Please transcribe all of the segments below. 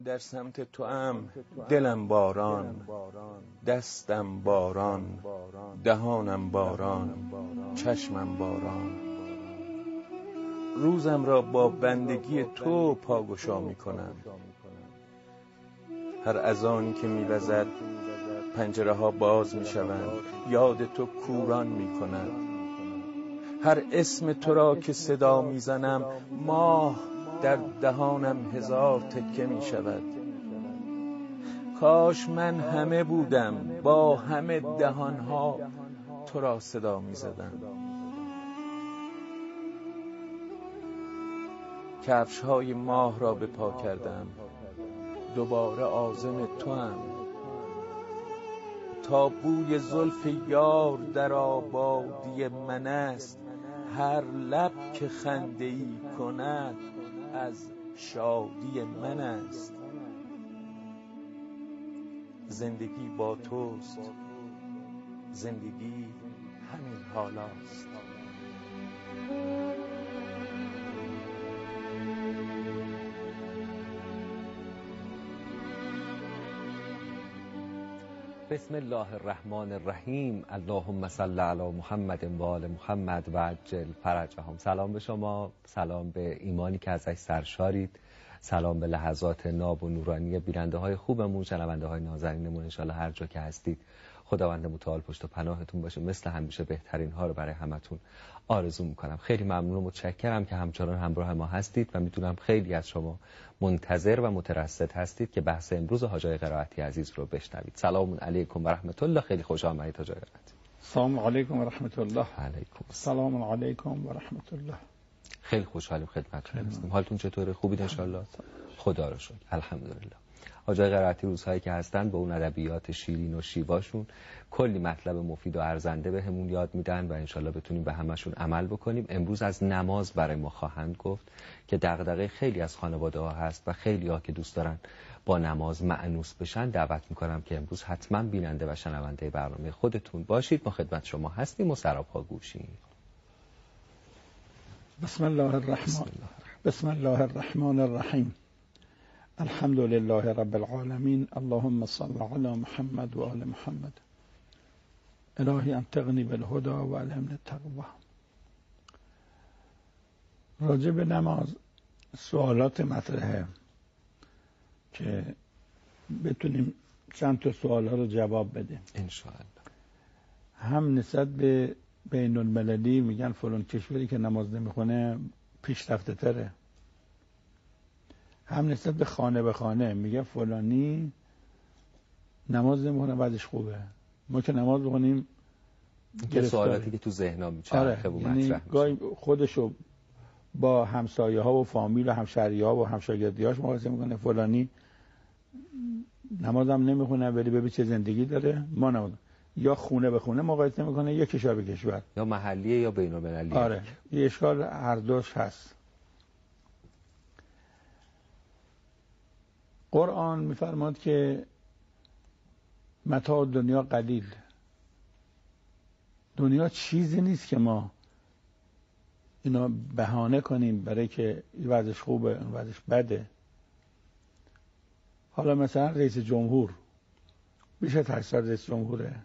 در سمت توام دلم باران، دستم باران، دهانم باران، چشمم باران. روزم را با بندگی تو پاگشا می کنم. هر اذانی که می وزد پنجره ها باز می شوند، یاد تو کوران می کند. هر اسم تو را که صدا می زنم، ماه در دهانم هزار تکه می شود. کاش من همه بودم، با همه دهانها تو را صدا می زدم. کفش های ماه را به پا کردم، دوباره عازم تو هم. تا بوی زلف یار در آبادی من است، هر لب که خنده ای کند از شادی من است. زندگی با توست، زندگی همین حالاست. بسم الله الرحمن الرحیم. اللهم صل علی محمد و آل محمد و عجل فرجهم. سلام به شما، سلام به ایمانی که ازش سرشارید، سلام به لحظات ناب و نورانی بیننده های خوبمون، شنونده های نازنینمون. انشالله هر جا که هستید خداوند متعال پشت و پناهتون باشه. مثل همیشه بهترین ها رو برای همتون آرزو میکنم. خیلی ممنون و متشکرم که همچنان همراه ما هستید و میدونم خیلی از شما منتظر و مترصد هستید که بحث امروز حاج آقای قرائتی عزیز رو بشنوید. سلام علیکم و رحمت الله. خیلی خوش آمدید حاج آقای قرائتی. سلام علیکم و رحمت الله. علیکم سلام علیکم و رحمت الله. خیلی خوشحالیم خدمتتون هستیم. حالتون چطوره؟ خوبید ان شاء الله؟ خدا رو شکر. الحمدلله. حاج آقای قرائتی روزهایی که هستن با اون ادبیات شیرین و شیواشون کلی مطلب مفید و ارزنده بهمون یاد میدن و انشالله بتونیم به همشون عمل بکنیم. امروز از نماز برای ما خواهند گفت که دغدغه خیلی از خانواده ها هست و خیلی ها که دوست دارن با نماز مأنوس بشن. دعوت میکنم که امروز حتما بیننده و شنونده برنامه خودتون باشید. ما خدمت شما هستیم و سراپا گوشیم. بسم الله الرحمن الرحیم. الحمد لله رب العالمین. اللهم صل علی محمد و آل محمد. الهی انطقنی بالهدى و علمنی التقوی. راجع به نماز سوالات مطرحه که بتونیم چند تا سوال ها رو جواب بدیم انشاءالله. هم نسبت به بین المللی میگن فلان کشوری که نماز نمیخونه پیشرفته تره، هم نسبت به خانه به خانه میگه فلانی نماز نمیخونه بعدش خوبه. ما که نماز بخونیم که سوالاتی که تو ذهنم میچرخه و مطرح میشه. گاهی خودشو با همسایه ها و فامیل و همشهری ها و همشاگردیاش مقایسه میکنه. فلانی نمازم نمیخونه ولی ببین چه زندگی داره. ما نماز یا خونه به خونه مقایسه میکنه یا کشور به کشور، یا محلیه یا بین المللی. آره یه اشکال هر دوش هست. قرآن میفرماد که متاع دنیا قلیل. دنیا چیزی نیست که ما اینا بهانه کنیم برای که این وضعش خوبه اون وضعش بده. حالا مثلا رئیس جمهور بیش از 8 سال رئیس جمهوره.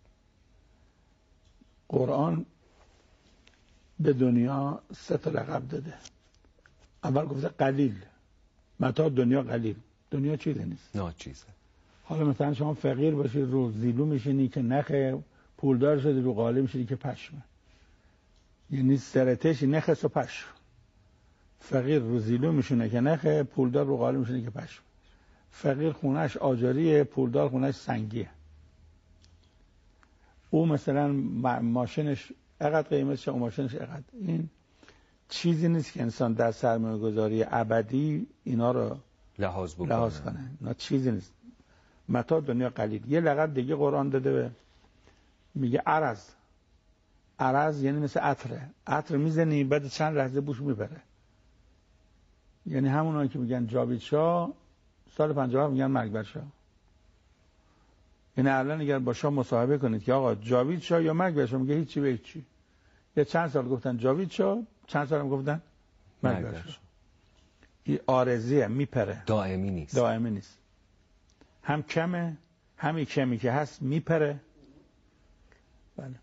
قرآن به دنیا 3 تا لقب داده. اول گفته قلیل، متاع دنیا قلیل. دنیا چیزی نیست، ناچیزه. حالا مثلا شما فقیر باشید رو زیلو میشینی که نخه، پولدار شدی رو قاله میشینی که پشمه. یعنی سرتشی نخس و پشم. فقیر رو زیلو میشونه که نخه، پولدار رو قاله میشونه که پشم. فقیر خونش آجاریه، پولدار خونش سنگیه. او مثلا ماشینش اقدر قیمتشه، او ماشینش اقدر. این چیزی نیست که انسان در سرمایه گذاری ابدی اینا رو لحاظ کنه. نه چیزی نیست. متاع دنیا قلیل. یه لقب دیگه قرآن داده به میگه عرض. عرض یعنی مثل عطره. عطر میزنی بعد چند لحظه بوش میبره. یعنی همونایی که میگن جاوید شاه سال 57 میگن مرگ بر شاه. یعنی الان اگر با شاه مصاحبه کنید که آقا جاوید شاه یا مرگ بر شاه، میگه هیچی به هیچی. یا چند سال گفتن جاوید شاه، چند سال هم گفتن مرگ بر شاه. این عارضیه، میپره، دائمی نیست. دائمی نیست. هم کمه، همین کمی که هست میپره. بله.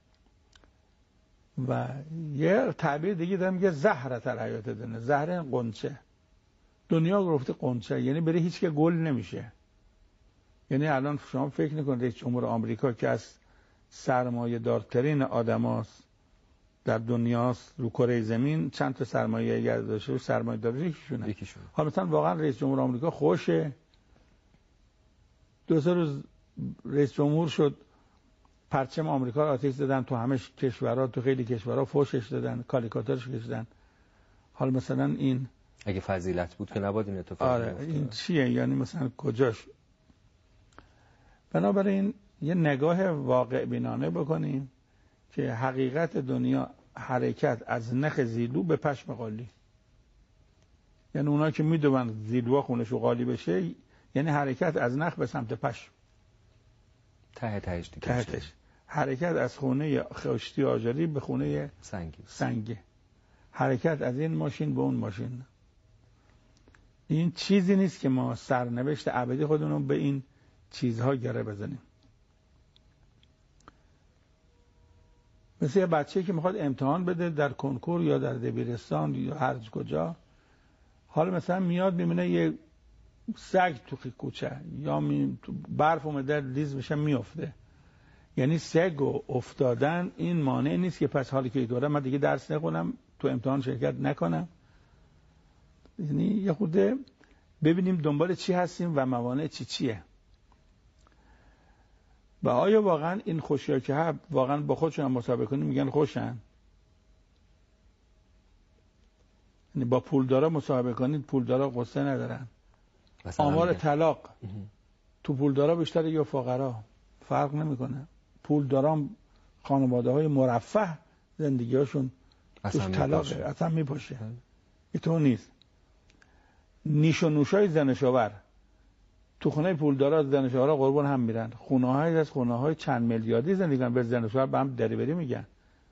و یه تعبیر دیگه دارم میگه زهرت الحیات دنیا. زهره قنچه. دنیا گفته قنچه، یعنی بره هیچ که گل نمیشه. یعنی الان شما فکر نکنید رئیس جمهور آمریکا که از سرمایه دارترین آدماست در دنیاست رو کره زمین، چند تا سرمایه گرداشه، سرمایه داره یکیشونه. حالا مثلا واقعا رئیس جمهور آمریکا خوشه، 2-3 روز رئیس جمهور شد، پرچم آمریکا رو آتش زدن تو همه کشورها، تو خیلی کشورها فوشش دادن، کاریکاتورش کشیدن. حالا مثلا این اگه فضیلت بود که نباید این اتفاق بیفته. این چیه؟ یعنی مثلا کجاش؟ بنابراین یه نگاه واقع بینانه بکنیم که حقیقت دنیا حرکت از نخ زیلو به پشم قالی. یعنی اونا که میدونن زیلوها خونش و قالی بشه، یعنی حرکت از نخ به سمت پشم، تهش. حرکت از خونه خشتی آجری به خونه سنگی. حرکت از این ماشین به اون ماشین. این چیزی نیست که ما سرنوشت ابدی خودمون رو به این چیزها گره بزنیم. مثل یه بچه که میخواد امتحان بده در کنکور یا در دبیرستان یا هر کجا، حالا مثلا میاد میبینه یه سگ تو کوچه یا تو برف اومده لیز بشه میفته. یعنی سگ و افتادن این مانع نیست که پس حالی که دوره من دیگه درس نخونم، تو امتحان شرکت نکنم. یعنی یه خورده ببینیم دنبال چی هستیم و موانع چیه. و آیا واقعا این خوشی‌ها که واقعا با خودشون هم مسابقه کنیم میگن خوشن؟ یعنی با پولدارا مسابقه کنید، پولدارا قصه ندارن. آمار طلاق تو پولدارا بیشتر یا فقرا فرق نمیکنه. پولدارا خانواده‌های مرفه زندگی‌هاشون توش طلاقه، اصلا میپاشه. اینطور نیست. نیش و نوشای زنشاور تو خونه پولدارا زنشاورا قربون هم میرن. خونه‌های از خونه‌های چند میلیاردی زندگی کنن، به زنشاور به هم دریوری میگن.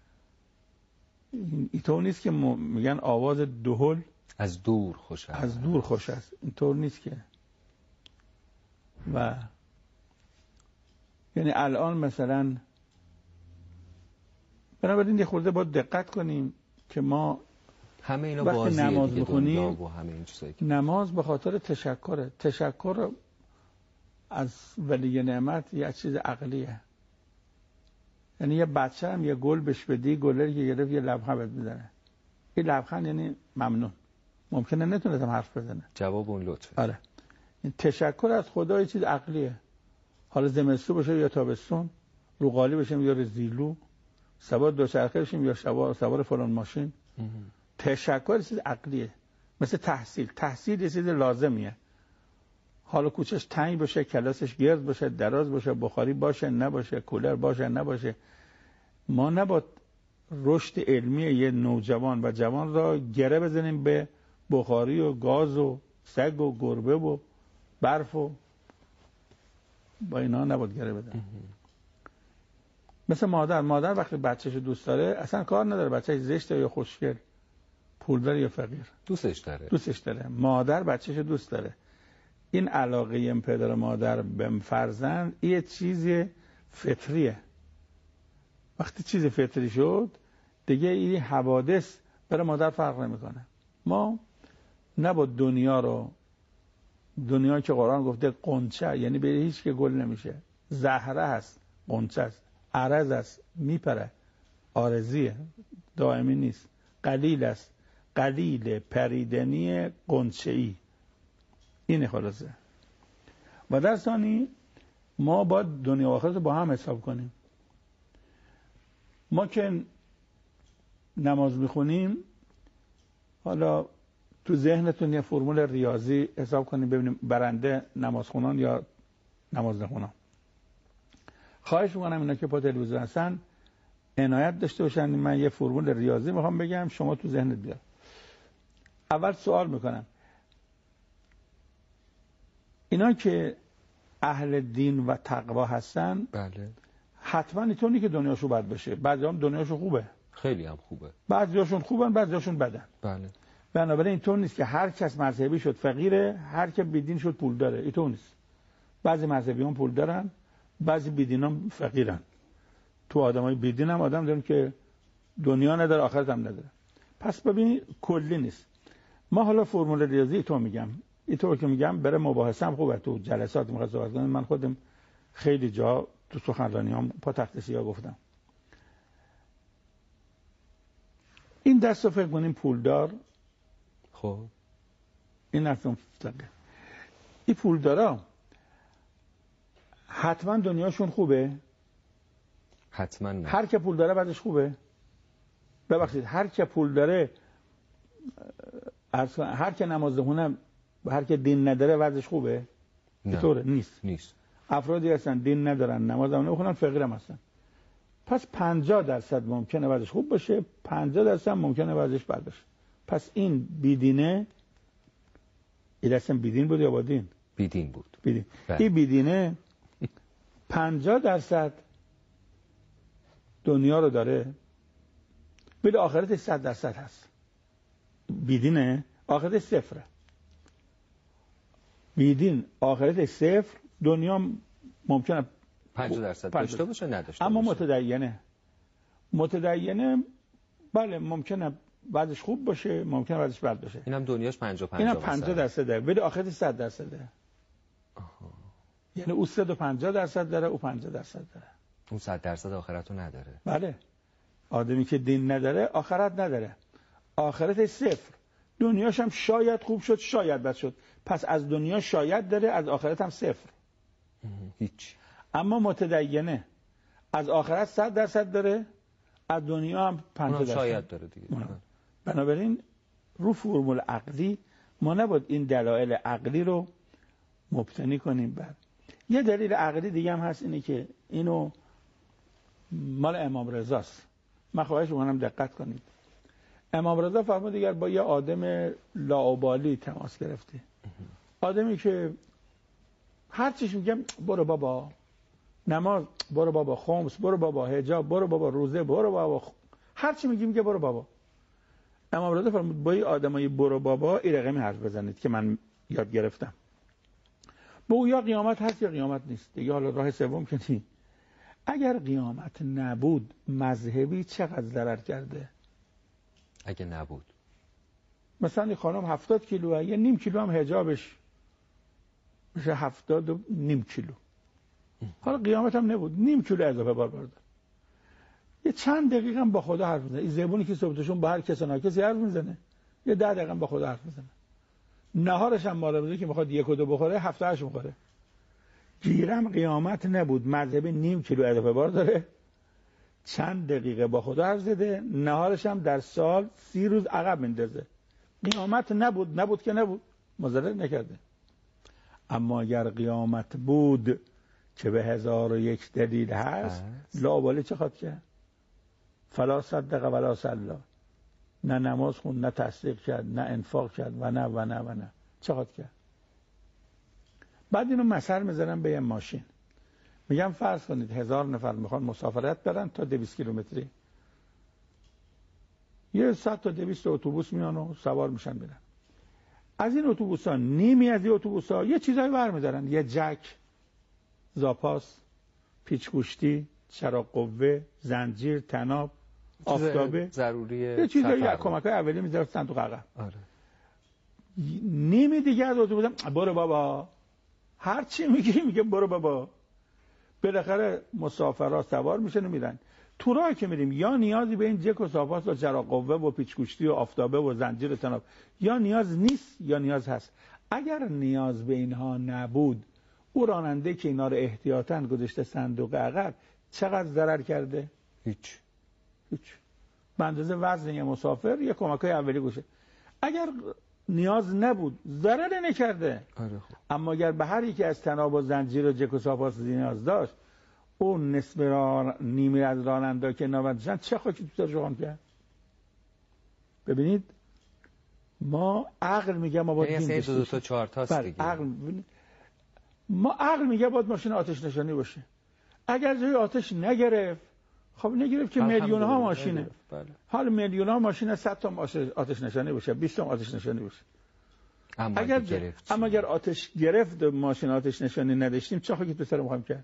اینطور نیست که میگن آواز دهل از دور خوش است. اینطور نیست که. و یعنی الان مثلا بنابراین یه خورده باید دقت کنیم که ما همه اینا وقتی نماز میخونیم، که نماز به خاطر تشکر از ولی نعمت یه چیز عقلیه. یعنی یه بچه هم یه گل بهش بدی، گلری که گرفت یه لبخند میزنه. این لبخند یعنی ممنون. ممکنه نتونستم حرف بزنه، جواب اون لطفه. آره. این تشکر از خدا یه چیز عقلیه. حالا زمستون باشه یا تابستون، رو قالی بشیم یا زیلو، سوار دوچرخه بشیم یا سوار فلان ماشین، تشکر یه چیز عقلیه. مثل تحصیل یه چیز لازمیه. حالا کوچش تنگ باشه، کلاسش گرد باشه، دراز باشه، بخاری باشه نباشه، کولر باشه نباشه، ما نباید رشد علمی یه نوجوان و جوان را گره بزنیم به بخاری و گاز و سگ و گربه و برف و با اینا نباید گره بزنیم. مثل مادر وقتی بچه‌ش دوست داره اصلا کار نداره بچه‌ش زشته یا خوشگل، پولدار یا فقیر، دوستش داره. مادر بچه‌ش دوست داره. این علاقه این پدر و مادر به فرزند یه چیز فطریه. وقتی چیز فطری شد دیگه این حوادث برای مادر فرق نمیکنه. ما نباید دنیا که قرآن گفته قنچه، یعنی به هیچ که گل نمیشه، زهره هست، قنچه است، عرض است، میپره، عارضیه، دائمی نیست، قلیل است، قلیل پریدنی قنچه‌ای. اینه خلاصه. و در ثانی ما باید دنیا و آخرت با هم حساب کنیم. ما که نماز میخونیم، حالا تو ذهنتون یه فرمول ریاضی حساب کنیم ببینیم برنده نمازخونان یا نماز نخونان. خواهش میکنم اینا که پا تلویزیون هستن عنایت داشته باشن. من یه فرمول ریاضی میخوام بگم، شما تو ذهنت بیار. اول سوال میکنم، اینا که اهل دین و تقوا هستن، بله، حتما اینطوری که دنیاشو بد بشه. بعضی هم دنیاشو خوبه، خیلی هم خوبه، بعضیاشون خوبن، بعضیاشون بدن. بله. بنابراین اینطور نیست که هر کس مذهبی شد فقیره، هر که بیدین شد پول داره. اینطور نیست. بعضی مذهبیان پول دارن، بعضی بیدینان فقیرن. تو آدمای بیدین هم آدم دارن که دنیا نداره، آخرت هم نداره. پس ببین کلی نیست. ما حالا فرمول ریاضی تو میگم، اینطور که میگم برای مباحثه هم خوبه. تو جلسات میخواد صحبت کنم، من خودم خیلی جا تو سخنرانیام پا تخت سیاه گفتم. این دست رو فکر کنیم پولدار، خب این نفتم فقیر. این پولدارا حتما دنیاشون خوبه؟ حتما نه. هر که پول داره بعدش خوبه؟ ببخشید، هر که پول داره، هر که نماز خونه، هر که دین نداره بعدش خوبه؟ اینطوره؟ نیست. افرادی هستن دین ندارن، نماز هم نمیخونن، فقیر هم هستن. پس 50% ممکنه بعدش خوب باشه، 50% ممکنه بعدش بد باشه. پس این بیدینه، این اصلا بیدین بود یا با دین؟ بیدین بود. بیدین. این بیدینه 50% دنیا رو داره، ولی آخرتش 100% هست. بیدینه آخرتش صفره. بیدین آخرتش صفر، دنیا ممکنه 50% داشته باشه نداشته اما باشه. متدینه بله ممکنه بعدش خوب باشه، ممکنه بعدش بد باشه. اینم دنیاش 50-50 اینم 50% داره، ولی آخرتش 100% داره. یعنی او 150% داره، او 50% داره. اون 100% آخرت رو نداره. بله. آدمی که دین نداره آخرت نداره. آخرتش صفر. دنیاش هم شاید خوب شد، شاید بد شد. پس از دنیا شاید داره، از آخرت هم صفر. هیچ. اما متدینه از آخرت 100% داره، از دنیا هم 50% شاید داره دیگه. بنابراین رو فرمول عقلی ما نباید این دلایل عقلی رو مبتنی کنیم بر. یه دلیل عقلی دیگه هم هست، اینه که اینو مال امام رضاست. من خواهش می‌کنم دقت کنید. امام رضا فرمود دیگر با یه آدم لاابالی تماس گرفته. آدمی که هر چیش میگم برو بابا نماز، برو بابا خمس، برو بابا حجاب، برو بابا روزه، برو بابا هر چی میگه برو بابا. امام رضا فرمود با این آدمای برو بابا این رقمی حرف بزنید که من یاد گرفتم. بگو یا قیامت هست یا قیامت نیست. دیگه حالا راه سوم که نیست. اگر قیامت نبود مذهبی چقدر ضرر کرده؟ اگه نبود مثلا این خانم 70 کیلوه، یه نیم کیلو هم حجابش میشه 70.5 کیلو. حالا قیامت هم نبود، نیم کیلو اضافه بار برده. یه چند دقیقه هم با خدا حرف میزنه. این زبونی که صبحشون با هر کس ناکسی حرف میزنه، یه 10 دقیقه هم با خدا حرف میزنه. نهارش هم مال بده که میخواد 1 و 2 بخوره، 7-8 میخوره. گیرم قیامت نبود، مذهب نیم کیلو اضافه بار داره، چند دقیقه با خدا حرف زده، نهارش هم در سال 30 روز عقب میندازه. قیامت نبود که نبود، مضرر نکرده. اما اگر قیامت بود که به 1001 دلیل هست، لاابالی چه خواهد کرد؟ فلا صدق ولا صلی، نه نماز خوند، نه تصدیق کرد، نه انفاق کرد و نه چه خواهد کرد؟ بعد اینو مثل میذارم به یه ماشین. میگم فرض کنید 1000 نفر میخوان مسافرت برن تا 200 کیلومتری. یه 100 تا 200 اتوبوس میان و سوار میشن برن. از این اتوبوس‌ها نیمی از این اتوبوس‌ها یه چیزایی برمی‌دارن، یه جک، زاپاس، پیچ‌گوشتی، چراغ قوه، زنجیر، طناب، آفتابه، ضروریه، یه چیزایی کمک‌های اولیه می‌ذارن صندوق عقب. آره. نیمی دیگه از اتوبوس برو بابا، هر چی میگه برو بابا. بالاخره مسافرها سوار میشن و میرن. تو راه که میریم یا نیازی به این جک و زاپاس و چراغ قوه و پیچ‌گوشتی و آفتابه و زنجیر و طناب یا نیاز نیست یا نیاز هست. اگر نیاز به اینها نبود، او راننده که اینا رو احتیاطاً گذاشته صندوق عقب چقدر ضرر کرده؟ هیچ. به اندازه وزن یه مسافر یه کمک‌های اولیه گوشه. اگر نیاز نبود ضرر نکرده. آره خوب. اما اگر به هر یکی از طناب و زنجیر و جک و زاپاس نیاز داشت، اون نصف نیمی از راننده که نوردشن چه خاکی تو سرش روان کرد؟ ببینید ما عقل میگه ما باید یعنی 2 تا 4 تاست دیگه. ما عقل میگه باید ماشین آتش نشانی باشه. اگر جای آتش نگرفت خب نگرفت که میلیون ها ماشینه. بله. حالا میلیون ها ماشین 100 تا آتش نشانی باشه، 20 تا آتش نشانی باشه. اگر آتش گرفت ماشین آتش نشانی نداشتیم چه خاکی تو سر ما کرد؟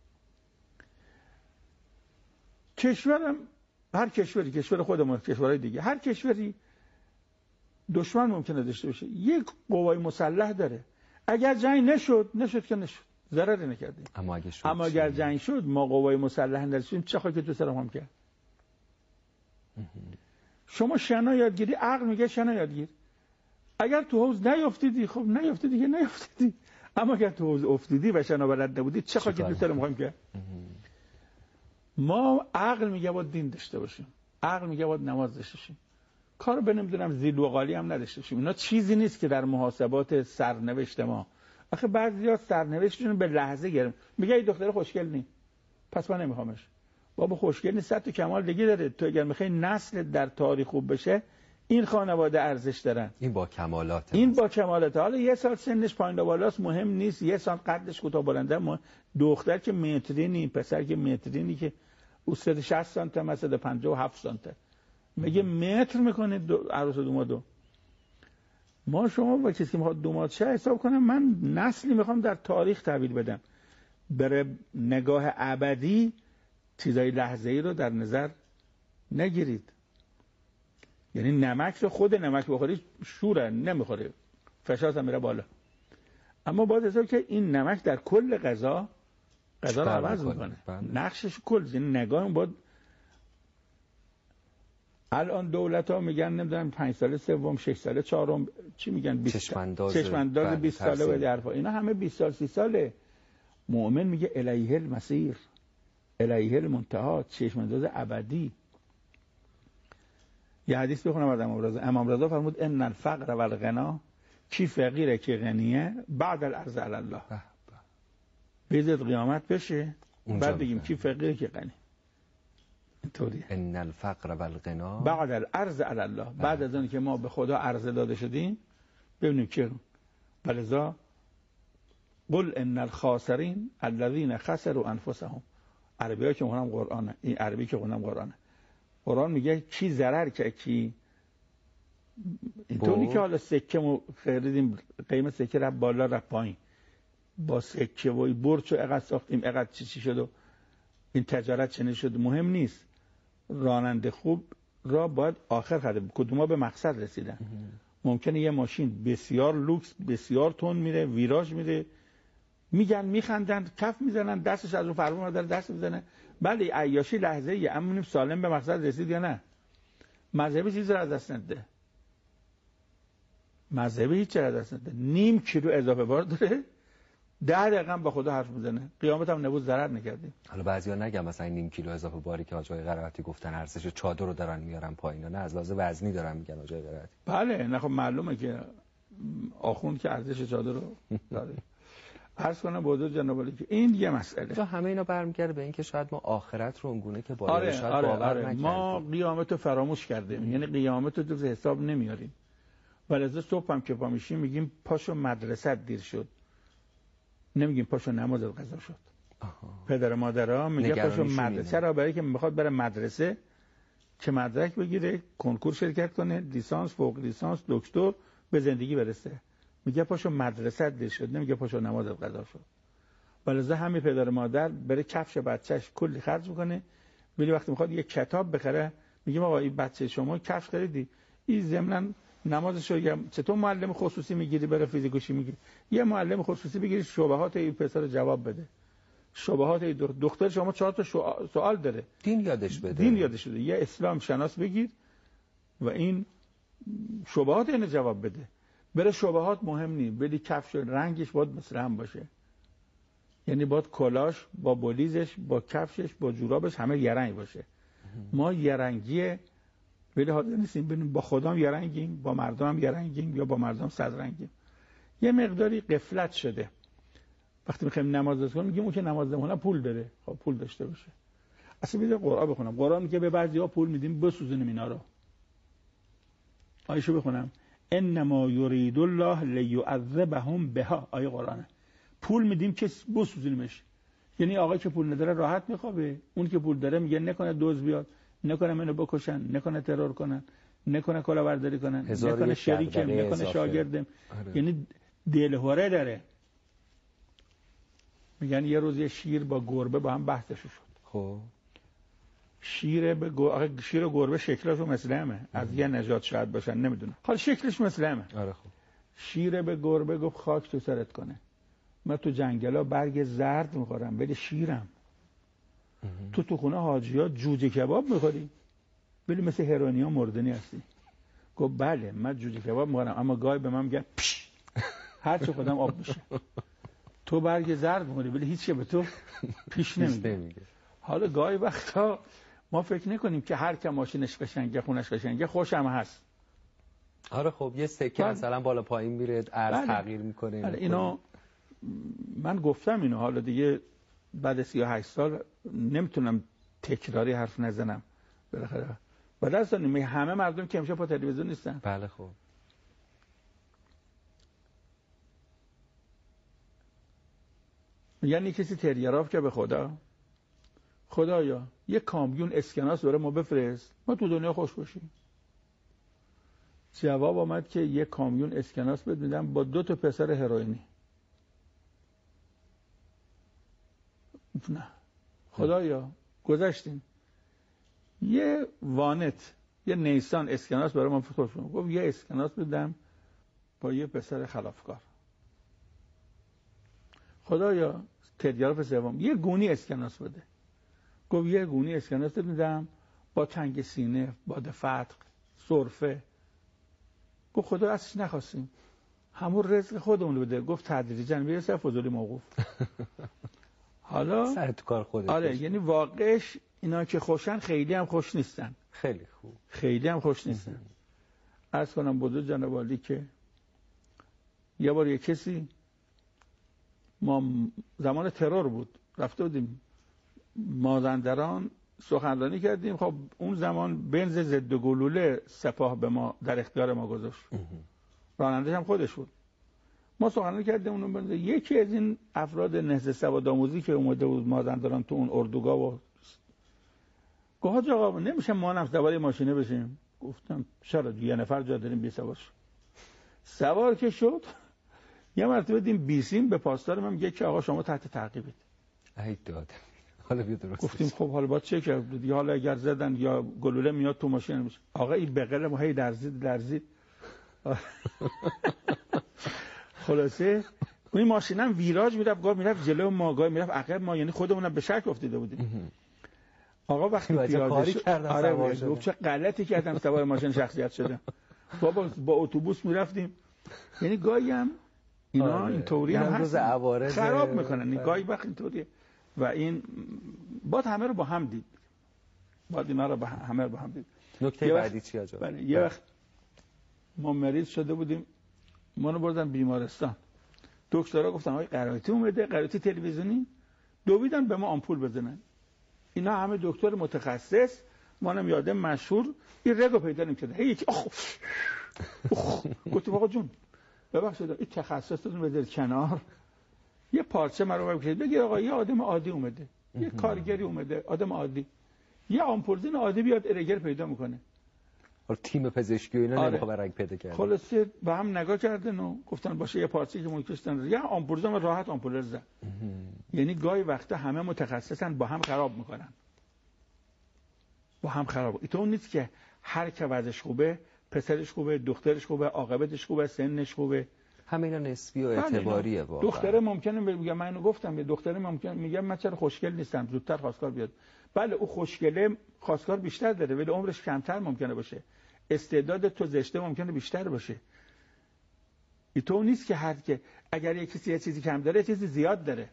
کشورم، هر کشوری، کشور خودمون، کشورهای دیگه، هر کشوری دشمن ممکنه داشته باشه، یک قوای مسلح داره. اگر جنگ نشد که نشد، ضرری نکردیم. اما اگر جنگ شد، ما قوای مسلح نداشتیم، چه خاکی تو سر ما کرد؟ شما شنا یادگیری، عقل میگه شنا یادگیر. اگر تو حوض نیافتیدی، خب نیافتیدی. اما اگر تو حوض افتیدی و شنا بلد نبودی، چه خاکی تو سر ما کرد؟ ما عقل میگه باید دین داشته باشیم، عقل میگه باید نماز داشته باشیم، کارو به نمیدونم ذیل و قالی هم نداشته باشیم. اینا چیزی نیست که در محاسبات سرنوشت ما. آخه بعضیا سرنوشتشون به لحظه گرم، میگه این دختر خوشگل نی، پس من نمیخوامش. بابا خوشگل نیست، صد تا کمال دیگه داره. تو اگر میخوای نسل در تاریخ خوب بشه، این خانواده ارزش دارن. این با کمالاته. حالا یه سال سنش پایین و بالاست مهم نیست، یه سال قدش کوتاه بلنده، دختر که مترینی، پسر که مترینی، که او 160 سانته مثلا 57 سانته، میگه متر میکنه عروس دومادو. ما شما با کسی که میخواد دوماد شه حساب کنم، من نسلی میخوام در تاریخ تحویل بدم، برای نگاه ابدی چیزای لحظه‌ای رو در نظر نگیرید. یعنی نمک رو، خود نمک بخوری شوره، نمیخوره، فشارش هم میره بالا. اما باید حساب که این نمک در کل غذا رو عوض میکنه. نقشش کل، یعنی نگاهم باید. الان دولت ها میگن نمیدونم 5 ساله سوم، 6 ساله چهارم، چی میگن، چشمانداز 20 ساله و درفا، اینا همه 20 سال 30 ساله. مؤمن میگه الیه المسیر، الیه المنتهی، چشمانداز ابدی. یه حدیث بخونم از امام رضا فرمود ان الفقر و الغنا، کی فقیره کی غنیه، بعد الارض علی الله. بیزد قیامت بشه بعد بگیم کی فقیره کی غنی. اینطوریه. ان الفقر و الغنا بعد الارض علی الله. بعد از اون که ما به خدا عرضه داده شدیم ببینیم کی. ولذا قل ان الخاسرین الذين خسروا انفسهم. عربی‌ها که اونم قرآنه، این عربی که اونم قرآنه. قرآن میگه کی ضرر که کی. اینطوری که حالا سکه خریدیم، قیمت سکه رفت بالا رفت پایین، با سکه و برج و اقد ساختیم، اقد چی شد و این تجارت چنین شد، مهم نیست. راننده خوب را باید آخر خرید. کدوما به مقصد رسیدن. ممکنه یه ماشین بسیار لوکس، بسیار تون میره، ویراژ میره، میگن میخندن، کف میزنن، دستش از رو فرمون داره دست میزنه. بله عیاشی لحظه ای، اما سالم به مقصد رسید یا نه؟ مذهبی چیز رو از دست نده. مذهبی هیچ چیز از دست نده. نیم کیلو اضافه بار داره، 10 دقیقه با خدا حرف میزنه، قیامت هم نبود ضرر نکردیم. حالا بعضیا نگم مثلا نیم کیلو اضافه باری که آقای قرائتی گفتن ارزش چادر رو دارن میارن پایین، نه از لحاظ وزنی دارن میگن آقای قرائتی. بله نه خب معلومه که آخوند که ارزش چادر رو داره. عرض کنم بوده جناب علی که این یه مسئله. تو همه اینا برمیگرده به این که شاید ما آخرت رو اونگونه که باید شاید باور نکردیم. ما قیامت رو فراموش کردیم. یعنی قیامت رو تو حساب نمیاریم. ولذا صبح هم که پا میشیم میگیم پاشو مدرسه دیر شد، نمیگیم پاشو نمازت قضا شد. پدر مادرها میگه پاشو مدرسه را، برای که میخواد بره مدرسه که مدرک بگیره، کنکور شرکت کنه، لیسانس، فوق لیسانس، دکتر، به زندگی برسه. میگه پاشو مدرسه دیر شد، نمیگه پاشو نمازت قضا شد. ولذا همین پدر مادر بره کفش بچهش کلی خرج میکنه، ولی وقتی میخواد یه کتاب بخره میگیم آقا این بچه شما کفش خریدی، این ضمن نمازش رو چطور معلم خصوصی میگیری برای فیزیک و شیمی؟ یه معلم خصوصی بگیری شبهات این پسر جواب بده. شبهات این دختر شما 4 تا سوال داره، دین یادش بده. دین یادش بده. یه اسلام شناس بگیر و این شبهات اینو جواب بده. بره شبهات مهم نیست، ولی کفش رنگش باید مثل هم باشه. یعنی باید کلاش با بولیزش، با کفشش، با جورابش همه یه رنگ باشه. ما یه رنگیه ولی حاضر نیستیم ببینیم با خودم یه رنگیم، با مردم هم یه رنگیم، یا با مردم صد رنگیم. یه مقداری غفلت شده. وقتی میخوایم نماز کنیم میگیم اون که نماز نمیخونه پول داره. خب پول داشته باشه. اصلا بیاد قرآن بخونم. قرآن میگه به بعضیا پول میدیم بسوزونیم اینا رو. آیشو بخونم. انما یرید الله لیعذبهم بها. آیه قرآنه. پول میدیم که بسوزونیمش. یعنی آقای که پول نداره راحت میخوابه، اون که پول داره میگه نکنه دزد بیاد، نکنه منو بکشن، نکنه ترور کنن، نکنه کلاهبرداری کنن، نکنه شریکم، نکنه شاگردم. یعنی دلهوره داره. میگن یه روز یه شیر با گربه با هم بحثش شد. خب شیر و گربه شکلشون مثل همه، از یه نژاد شاید باشن نمیدونم، حالا شکلش مثل همه. آره خب. شیر به گربه گفت خاک تو سرت کنه، من تو جنگلا برگ زرد میخورم ولی شیرم. تو خونه حاجی‌ها جوجه کباب میخوری ولی مثل هرونیا مردنی هستی. گفت بله من جوجه کباب میخورم اما گاهی به من میگه هر چه خودم آب میشه. تو برگ زرد میخوری ولی هیچ چیز به تو پیش نمیگه. حالا گاهی وقتا ما فکر نکنیم که هر که ماشینش قشنگه خونش قشنگه خوشم هست. آره خب یه سکه مثلا بالا پایین میره، ارز تغییر میکنه. بله اینا من گفتم اینو، حالا دیگه بعد 38 سال نمیتونم تکراری حرف نزنم. بالاخره بعد از اون همه مردم که امشب با تلویزیون نیستن. بله خب. یعنی کسی تریراف که به خدایا یه کامیون اسکناس برای ما بفرست ما تو دنیا خوش باشیم. جواب آمد که یه کامیون اسکناس بهت میدم با 2 پسر هروئینی. نه خدایا گذشتیم. یه وانت یه نیسان اسکناس برای ما خوش باشیم. گفت یه اسکناس بدم با یه پسر خلافکار. خدایا تریاراف سوم یه گونی اسکناس بده. گفت یه گونی اسکناس میدم با تنگ سینه، باد فتق، سرفه. گفت خدا ازش نخواستیم، همون رزق خودمون بده. گفت تدریجاً میرسه فضولی موقوف. حالا سر تو کار خودت. آره یعنی واقعش اینا که خوشن خیلی هم خوش نیستن. خیلی خوب. خیلی هم خوش نیستن. عرض کنم بزرگ جناب عالی که یه بار یه کسی، ما زمان ترور بود رفته بودیم مازندران سخنرانی کردیم. خب اون زمان بنز ضد گلوله سپاه به ما در اختیار ما گذاشت، راننده‌ش هم خودش بود. ما سخنرانی کردیم اون بنز. یکی از این افراد نهضت سوادآموزی که اومده بود مازندران تو اون اردوگاه و گفت آقا نمیشه ما هم سوار ماشینه بشیم. گفتم چرا، یه نفر جا داریم 20 سوار که شد. یه مرتبه دیدیم بیسیم به پاسدار من میگه که آقا شما تحت تعقیبید. ای داد. حالا بیا درست. گفتیم خب حالا با چه کرد دیگه، حالا اگر زدن یا گلوله میاد تو ماشین میشه. آقا این بغل ما هی لرزید. خلاصه اون ماشینم ویراج میرفت، گاه میرفت جلو ما، گاه میرفت عقب ما، یعنی خودمونم به شک افتاده بودیم. آقا وقتی پیاده شد آره گفت چه غلطی کردم سوار ماشین شخصیت شدم. بابا با اتوبوس میرفتیم. یعنی گاهی هم اینا اینطوری هم هست خراب میکنن. گاهی وقت اینطوریه و این باید همه رو با هم دید. باید اینا رو همه رو با هم دید. نکته بعدی چی آجا؟ بله یه وقت ما مریض شده بودیم، ما رو بردن بیمارستان. دکترها گفتن آقای قرائتی اومده، قرائتی تلویزیونی، دویدن به ما آمپول بزنن. اینا همه دکتر متخصص، ما هم یادم مشهور این رگو پیدا نمی‌کرد. هی یکی گفتم آقا جون ببخشید این تخصصتون بذارید کنار، یه پارچه مرا بگید بگید آقا یه آدم عادی اومده، یه کارگری اومده، آدم عادی، یه آمپولزین عادی بیاد ارگر پیدا میکنه. تیم پزشکی و اینا نمیخواد رنگ پیدا کنه. خلاصه با هم نگاه کردن و گفتن باشه یه پارچه که میکشتن یه آمپولزین راحت آمپول زد. یعنی گاهی وقتا همه متخصصن با هم خراب میکنن. با هم خراب. تو نیست که هر کی وضعش خوبه، پسرش خوبه، دخترش خوبه، عاقبتش خوبه، سنش خوبه. همه اینا نسبی و اعتباریه واقعا. دختره ممکنه بگه من اینو گفتم، یه دختره ممکنه میگه من چرا خوشگل نیستم، زودتر خواستگار بیاد. بله او خوشگله خواستگار بیشتر داره ولی عمرش کمتر ممکنه باشه. استعداد تو زشته ممکنه بیشتر باشه. تو نیست که هر که اگر یه کسی یه چیزی کم داره یه چیزی زیاد داره.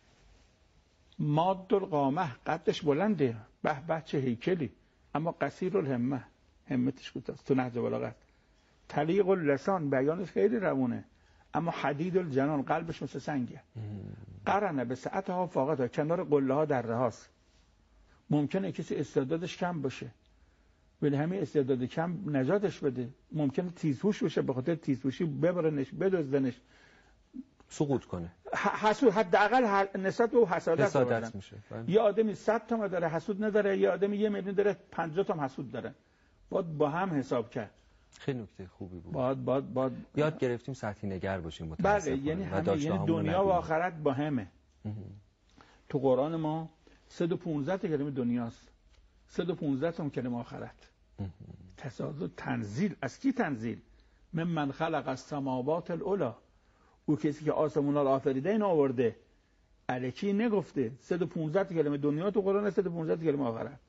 ماد القامه قدش بلنده، به به چه هیکلی، اما قصیر الهمه همتش کوتاست. تو نهج بلاغت طلیق اللسان بیانش خیلی روونه اما حدید الجنان قلبش مثل سنگه. قرنه به ساعتها فاقتها کنار قله ها در رهاست. ممکنه کسی استعدادش کم باشه ولی همین استعداد کم نجاتش بده. ممکنه تیزهوش باشه به خاطر تیزهوشی ببرنش بدزدنش سقوط کنه. حسود حداقل نسبت به حسادت میشه. یه آدمی 100 تا داره حسود نداره، یه آدمی 1 میلیون داره 50 تا حسود داره. باید با هم حساب کرد. خیلی نکته خوبی بود. باید یاد گرفتیم سطحی نگر باشیم متاسفانه. بله، یعنی دنیا و آخرت با همه. تو قرآن ما 115 تا کلمه دنیاست، 115 تا کلمه آخرت. تساوی تنزیل از کی؟ تنزیل من خلق السماوات العلی، او کسی که آسمونا رو آفریده این آورده، الکی نگفته. 115 تا کلمه دنیا تو قرآن، 115 تا کلمه آخرت.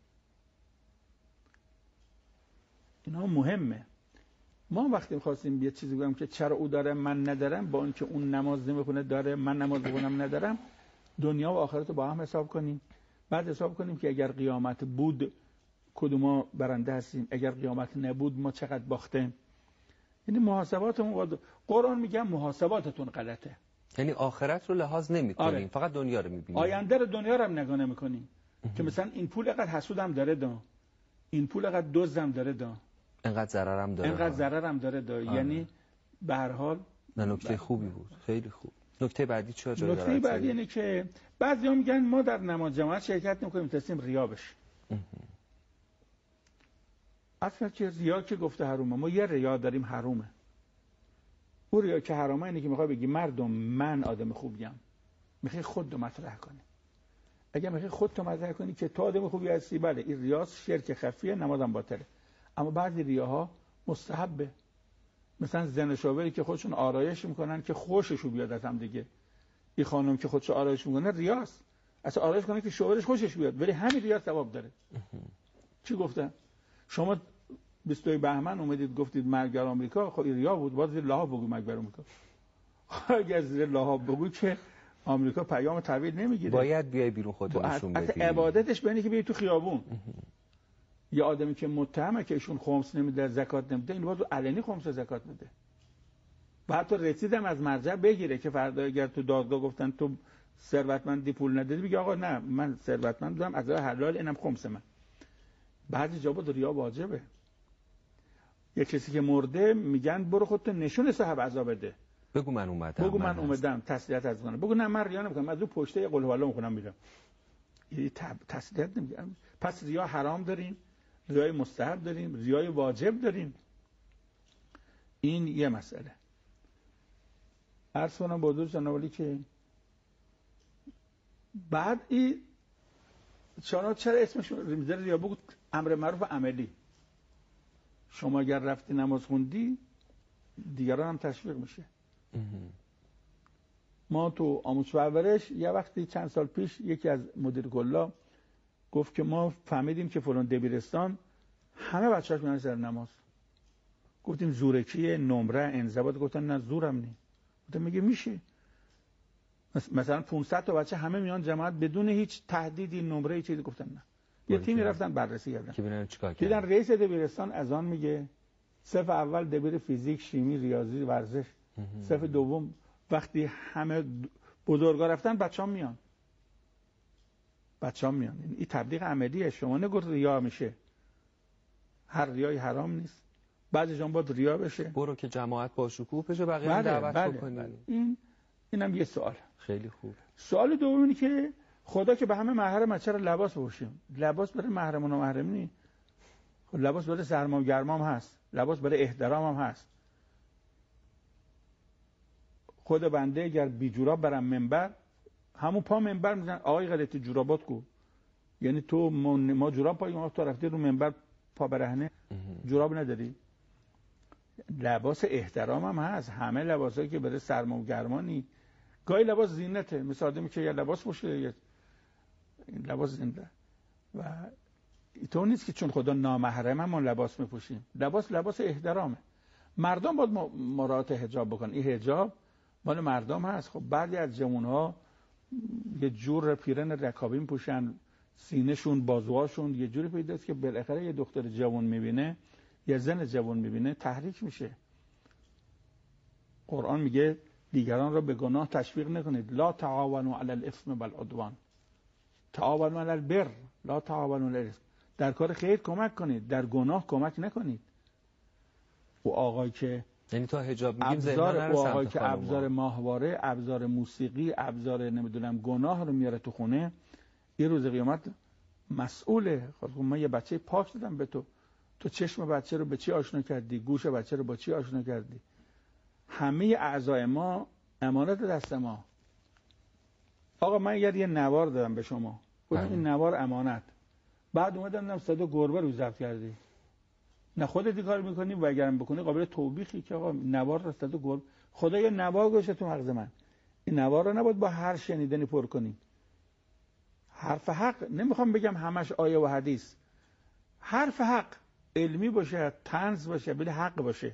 اینا مهمه. ما وقتی خواستیم یه چیزی بگم که چرا او داره من ندارم، با اینکه اون نماز نمیخونه داره من نماز بخونم ندارم، دنیا و آخرت رو با هم حساب کنیم. بعد حساب کنیم که اگر قیامت بود کدوم برنده هستیم، اگر قیامت نبود ما چقدر باختیم. یعنی محاسباتمون قرآن میگه محاسباتتون غلطه. یعنی آخرت رو لحاظ نمی‌کنیم. آره. فقط دنیا رو می‌بینیم. آینده رو دنیا رو هم نگاه نمی‌کنیم. که مثلا این پول اینقدر حسودم داره دا، این پول اینقدر دزدم داره دا، اینقدر ضررم داره، اینقدر ضررم داره دا. یعنی به هر حال نکته خوبی بود، خیلی خوب. نکته بعدی چیه؟ نکته بعدی اینه که بعضیا میگن ما در نماز جماعت شرکت نمی‌کنیم تسلیم ریا بشه. اصلا چه ریا که گفته حرومه؟ ما یه ریا داریم حرومه. اون ریا که حرامه اینه که میخوای بگی مردم من آدم خوبیم، میخوای خودت مطرح کنی. اگه میخوای خودت مطرح کنی که تو آدم خوبی هستی، بله این ریاست، شرک خفیه، نمازم باطله. اما بعضی ریاها مستحبه، مثلا زن شوهری که خودشون آرایش میکنن که خوششون بیاد از هم دیگه. این خانم که خودش آرایش میکنه ریاست، اصلا آرایش کنه که شوهرش خوشش بیاد، ولی همین ریا ثواب داره. چی گفتن؟ شما 22 بهمن اومدید گفتید مرگ بر آمریکا، خب این ریا بود، باید زیر لحاف بگو مرگ بر آمریکا. اگه زیر لحاف بگو که آمریکا پیام تحویل نمیگیره، باید بیای بیرون خودت نشون بدی. عبادتش بینه که بیای تو خیابون. یه آدمی که متهمه که ایشون خمس نمیده، زکات نمیده، این باید علنی خمس زکات بده. بعد تو رسیدم از مرجع بگیره که فردا اگر تو دادگاه گفتن تو ثروتمندی پول ندادی، بگی آقا نه من ثروتمند بودم از راه حلال، اینم خمس من. بعضی جا بود ریا واجبه. یک کسی که مرده میگن برو خودت نشون صاحب عذاب بده، بگو من اومدم، بگو من اومدم تسلیت از کنم، بگو نه من ریا نمیکنم، از اون پشته قل هو الله میخونم میرم. یعنی تسلیت نمیگم. پس ریا حرام داریم، ریای مستحب داریم، ریای واجب داریم. این یه مسئله. عرض کنم با حضور جناب علی که بعد این چرا اسمش میذاره ریا؟ بگو امر معروف عملی. شما اگر رفتی نماز خوندی دیگران هم تشویق میشه. ما تو آموزش و پرورش یه وقتی چند سال پیش یکی از مدیر کلا گفت که ما فهمیدیم که فلان دبیرستان همه بچه‌اش میان سر نماز. گفتیم زورکیه، نمره، انضباط. گفتن نه زورم نی. گفتم میگه میشه. مثلا 500 تا بچه همه میان جماعت بدون هیچ تهدیدی، نمره چیزی. گفتن نه. یه تیمی رفتن بررسی کردن که ببینن چیکار کردن. دیدن رئیس دبیرستان از آن میگه صف اول دبیر فیزیک، شیمی، ریاضی، ورزش. صف دوم وقتی همه بزرگا رفتن بچه‌ها میان. این تبلیغ عملیه. شما نگو ریا میشه. هر ریای حرام نیست. بعضی جان باید ریا بشه. برو که جماعت با شکوه بشه، بقیه هم دعوت بکنی. اینم یه سوال. خیلی خوب. سوال دوم اینه که خدا که به همه محرم، چرا لباس بپوشیم؟ لباس برای محرم و نامحرم نی. خب لباس برای سرما و گرما هم هست، لباس برای احترام هم هست. خود بنده اگر بی جوراب برم منبر، همون پا منبر میزنن آقای غلطی جورابات کو. یعنی تو ما جوراب پای تو رفتی رو منبر پا برهنه جوراب نداری. لباس احترام هم هست. همه لباسایی که برای سرما و گرما نی. گاهی لباس زینته، مثل آدمی که یه لباس پوشه، لباس زنده. و تو نیست که چون خدا نامحرمه ما لباس میپوشیم. لباس احترامه. مردم باید مراعات حجاب بکنن. این حجاب مال مردم هست. خب بعضی از جوان‌ها یه جور پیرن رکابی میپوشن، سینه‌شون، بازوهاشون یه جوری پیداست که بالاخره یه دختر جوان میبینه، یه زن جوان میبینه، تحریک میشه. قرآن میگه دیگران را به گناه تشویق نکنید. لا تعاونوا علی الاثم والعدوان، تعاونوا علی البر، لا تعاونوا علی الاثم. در کار خیر کمک کنید، در گناه کمک نکنید. و آقایی که یعنی تا حجاب میگیم ابزار آقایی که ابزار ماهواره، ابزار موسیقی، ابزار نمیدونم گناه رو میاره تو خونه، یه روز قیامت مسئوله. خب من یه بچه پاک دادم به تو چشم بچه رو به چی آشنا کردی؟ گوش بچه رو با چی آشنا کردی؟ همه اعضای ما امانت دست ما. آقا من یه نوار دادم به شما، گفتم این نوار امانت، بعد اومدم دیدم صدا گربه رو ضبط کردی، نه خودت این کار میکنی و اگرم بکنی قابل توبیخی که آقا نوار رو صدا گربه. خدا یه نوار گوشه تو مغز من، این نوار رو نباید با هر شنیدنی پر کنیم. حرف حق نمیخوام بگم همش آیه و حدیث، حرف حق علمی باشه، طنز باشه، بلی حق باشه.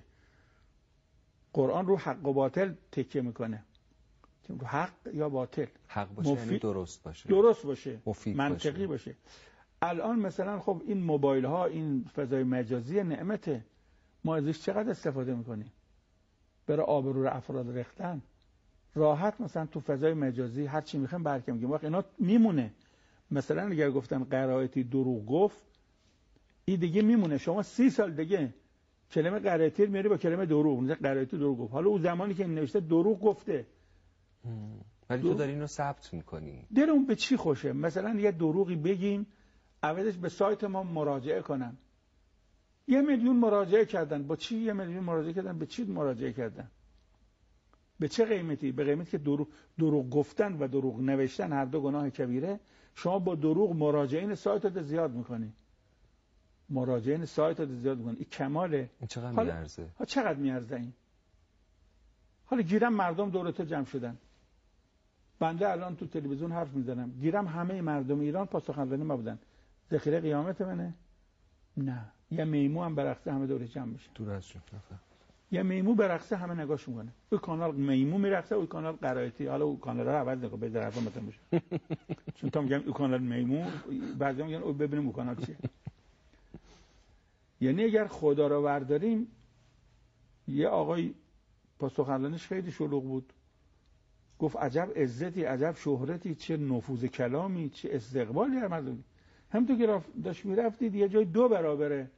قرآن رو حق و باطل تکیه میکنه، رو حق یا باطل. حق باشه یعنی درست باشه، درست باشه، مفید منطقی باشه. الان مثلا خب این موبایل ها، این فضای مجازی نعمته، ما ازش چقدر استفاده میکنیم؟ برای آبرو افراد ریختن راحت مثلا تو فضای مجازی هر چی میخوایم برکه میگیم، وقت اینا میمونه. مثلا اگر گفتن قرائتی دروغ گفت، این دیگه میمونه. شما 30 سال دیگه کلمه قرائتی میاری با کلمه دروغ، مثلا قرائتی دروغ گفت، حالا اون زمانی که این نوشته دروغ گفته، ولی تو داری اینو ثبت میکنی. دلمون به چی خوشه؟ مثلا یه دروغی بگیم، عوضش به سایت ما مراجعه کنن. 1 میلیون مراجعه کردن. با چی 1 میلیون مراجعه کردن؟ به چی مراجعه کردن؟ به چه قیمتی؟ به قیمتی که دروغ گفتن و دروغ نوشتن هر دو گناه کبیره. شما با دروغ مراجعین سایتت زیاد میکنی، مراجعین سایتت زیاد میکنی. این کماله. این چقدر میارزه؟ چقدر میارزه این؟ حالا گیرم مردم دور تو جمع شدن، بنده الان تو تلویزیون حرف میزنم، گیرم همه مردم ایران پاسخگوانی ما بودن، ذخیره قیامت منه؟ نه. یه میمو هم برقصه همه دور جمع میشه. دور از جون. یه میمو برقصه همه نگاش میکنه. اون کانال میمو میرقصه، اون کانال قرائتی. حالا اون کانال رو عوض نکن، به طرفا مثلا بشه. چون تا میگم اون کانال میمو، بعضی میگن او ببینیم اون کانال چیه. یعنی اگر خدا رو برداریم، یه آقای پاسخگوانیش خیلی شلوغ بود، گفت عجب عزتی، عجب شهرتی، چه نفوذ کلامی، چه استقبالی از مردم. همونطور که داشت میرفتید یه جای 2 برابره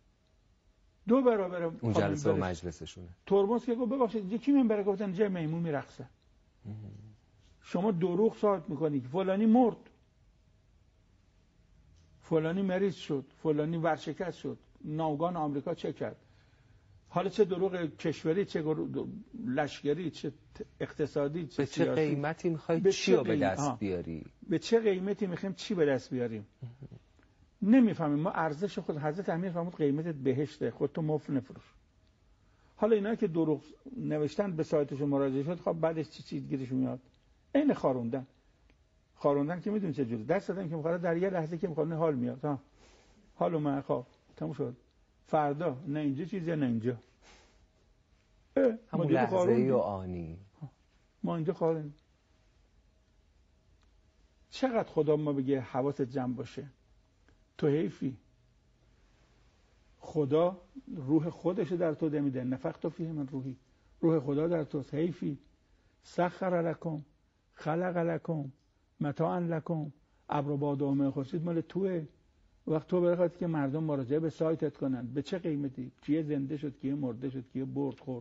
اون جلسه و مجلسشونه. ترمز که گفت ببخشید یکی منبره، گفتن جای میمون میرقصه. شما دروغ ثابت میکنی که فلانی مرد، فلانی مریض شد، فلانی ورشکست شد، ناوگان آمریکا چه کرد. حالا چه دروغ کشوری، چه لشکری، چه اقتصادی، چه سیاسی. به چه قیمتی میخوای چی رو به دست بیاری؟ به چه قیمتی میخوایم چی به دست بیاریم؟ نمیفهمیم ما ارزش خود. حضرت امیر فرمود قیمتت بهشته، خودتو مفت نفروش. حالا اینا که دروغ نوشتن به سایتشون مراجعه شد، خب بعدش چی گیرشون میاد؟ عین خاروندن که میدونی چه جوری دست دادن که میخواد در یه لحظه که میخواد حال میاد. ها حالو من خب تموم شد، فردا نه اینجا چیزی نه اینجا، همون لحظه‌ای و آنی ما اینجا خواهیم. چقدر خدا ما بگه حواست جمع باشه، تو حیفی. خدا روح خودش در تو میده، نفخت فیه من روحی، روح خدا در توست، حیفی. سخر لکم، خلق لکم، متاعا لکم، ابر و باد و مه خورشید مال توه. وقت تو برخواهد که مردم مراجعه به سایتت کنن، به چه قیمتی؟ کیه زنده شد، کیه مرده شد، کیه برد خورد.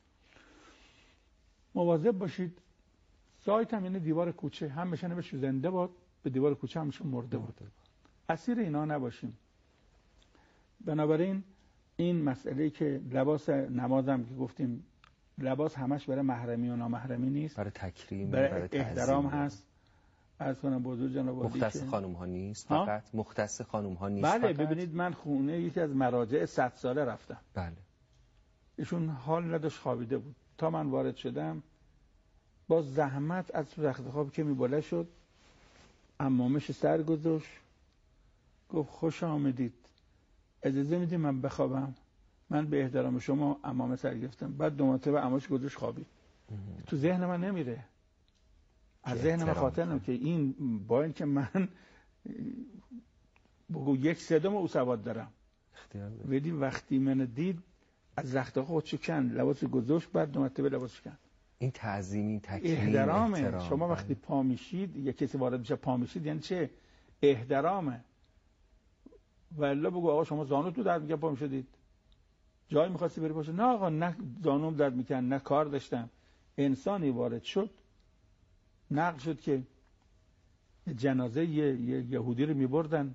مواظب باشید. سایت هم یعنی دیوار کوچه، هم بشه نبشه زنده باد، به دیوار کوچه هم بشه مرده باد. اسیر اینا نباشیم. بنابراین این مسئله که لباس نمازم که گفتیم، لباس همش برای محرمی و نامحرمی نیست، برای تکریم، برای احترام هست. عرض کنم بزرگ جناب عالی مختص خانم ها نیست فقط، مختص خانم ها نیست. بله فقط. ببینید من خونه یکی از مراجع 100 ساله رفتم. بله. ایشون حال نداشت، خوابیده بود. تا من وارد شدم با زحمت از رخت خواب که میباله شد، عمامش سر گذاشت، گفت خوش آمدید، اجازه میدید من بخوابم؟ من به احترام شما عمامه سر گرفتم. بعد 2 مرتبه عمامش گذاشت خوابید. تو ذهن من نمیره، از ذهن من خاطر نمیره که این با این که من بگو 1/3 او سواد دارم، ولی وقتی من دید از رخت خواب چکن لباس گذاشت، بعد 2 مرتبه لباس کن. این تعظیم، این تکریم، احترامه. شما وقتی پا میشید، یک کسی وارد میشه پا میشید، یعنی چه؟ احترامه. والا بگو آقا شما زانو تو درد میگه پا میشدید، جایی می‌خواستی بری پاشو؟ نه آقا، نه زانوم درد می‌کنه، نه کار داشتم. انسانی وارد شد، نقل شد که جنازه یه یهودی رو می‌بردن،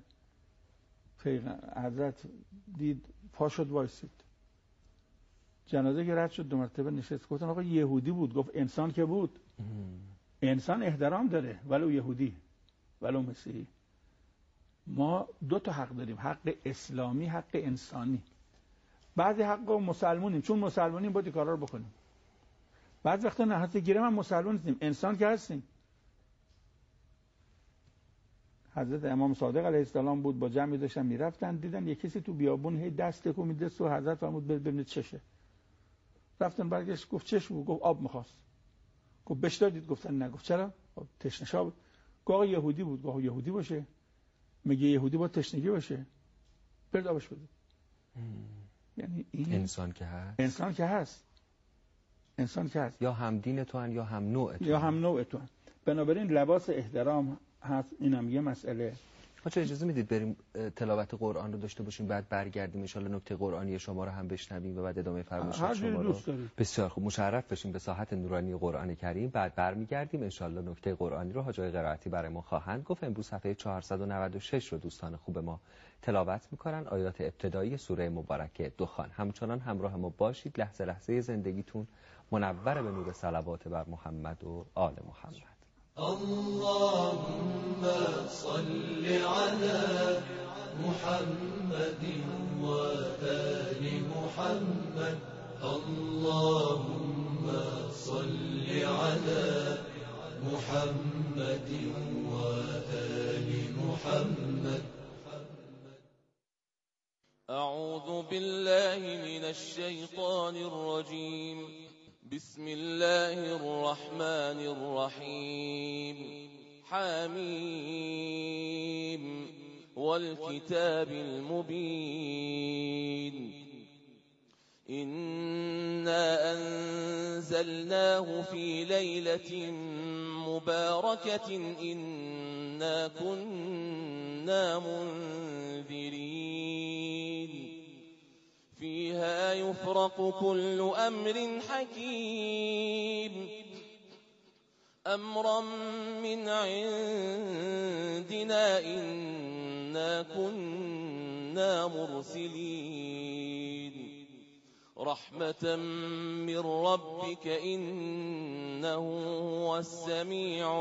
حضرت دید پا شد وایسید، جنازه که رد شد 2 مرتبه نشست. گفتن آقا یهودی بود. گفت انسان که بود. انسان احترام داره، ولو یهودی ولو مسیحی. ما 2 تا حق داریم، حق اسلامی، حق انسانی. بعضی حقا مسلمونیم، چون مسلمونیم باید کارا رو بکنیم. بعضی وقتا نه، حتی گیرم هم مسلمون نیستیم، انسان که هستیم. حضرت امام صادق علیه السلام بود، با جمعی داشتن میرفتن، دیدن یک کسی تو بیابون هی دست تکون میده، و حضرت فرمود ببینید چشه. رفتن برگشت، گفت چش بود؟ گفت آب می‌خواست. گفت بهش دادید؟ گفتن نه. گفت چرا؟ تشنه شاه بود. گفت آقا یهودی بود. گفت یهودی باشه، میگه یهودی با تشنگی باشه، برد آبش بده. یعنی این انسان که هست، انسان که هست، انسان که هست، یا هم دین تو هن یا هم نوع تو یا هم نوع تو هن. بنابراین لباس احترام هست. اینم یه مسئله. چه اجازه میدید بریم تلاوت قرآن رو داشته باشیم، بعد برگردیم ان شاءالله نکته قرآنی شما رو هم بشنویم و بعد ادامه فرمایشات شما رو. بسیار خوب، مشرف بشیم به ساحت نورانی قرآن کریم. بعد برمیگردیم ان شاءالله نکته قرآنی رو حاج آقای قرائتی برای ما خواهند گفت. امروز صفحه 496 رو دوستان خوب ما تلاوت میکنن، آیات ابتدایی سوره مبارکه دخان. همچنان همراه ما باشید، لحظه لحظه زندگیتون منور به نور صلوات بر محمد و آل محمد. اللهم صل على محمد وآل محمد. اللهم صل على محمد وآل محمد. أعوذ بالله من الشيطان الرجيم. بسم الله الرحمن الرحيم. حميم والكتاب المبين. إنا أنزلناه في ليلة مباركة إنا كنا منذرين فيها يفرق كل أمر حكيم أمرا من عندنا إنا كنا مرسلين رحمة من ربك إنه هو السميع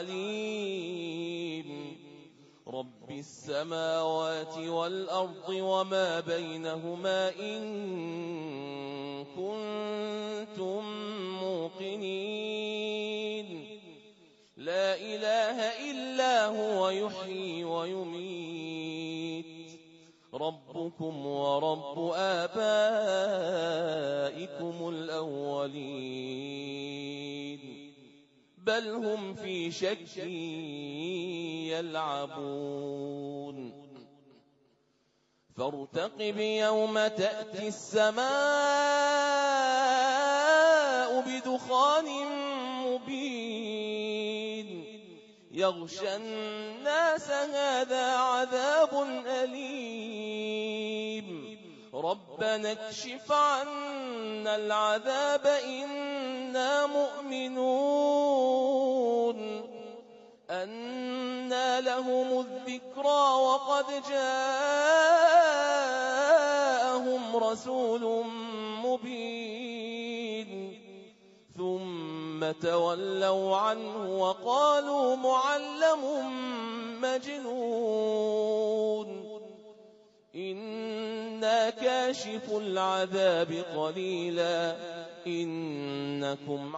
العليم رب السماوات والأرض وما بينهما إن كنتم موقنين لا إله إلا هو يحيي ويميت ربكم ورب آبائكم الأولين بل هم في شك يلعبون فارتقب يوم تأتي السماء بدخان مبين يغشى الناس هذا عذاب أليم ربنا اكشف عنا العذاب إنا مؤمنون أنى لهم الذكرى وقد جاءهم رسول مبين ثم تولوا عنه وقالوا معلم مجنون إنا كاشف العذاب قليلا إنكم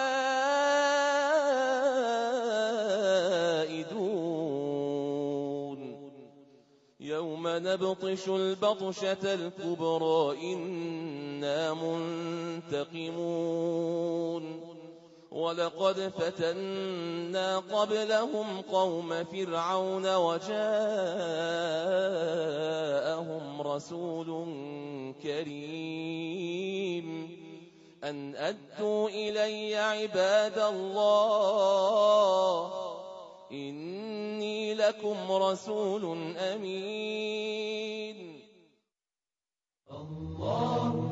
عائدون يوم نبطش البطشة الكبرى إنا منتقمون ولقد فتنا قبلهم قوم فرعون وجاءهم رسول كريم أن أدوا إلي عباد الله إني لكم رسول أمين. الله